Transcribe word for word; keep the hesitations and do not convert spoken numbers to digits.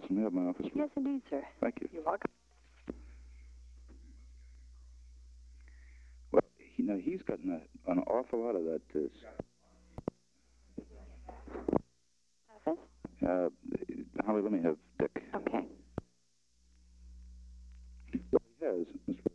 Let me have my office. Yes, indeed, sir. Thank you. You're welcome. Well, you know, he's gotten a, an awful lot of that. Uh, Office? uh, Holly, let me have Dick. Okay. What he has, Mister